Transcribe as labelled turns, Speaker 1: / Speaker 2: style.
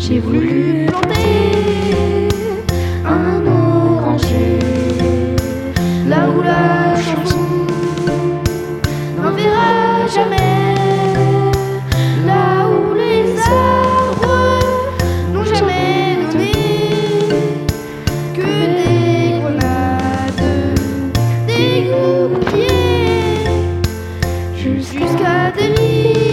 Speaker 1: J'ai voulu planter un oranger là où la chanson n'enverra jamais, là où les arbres n'ont jamais donné que des grenades, des groupiers jusqu'à des lits.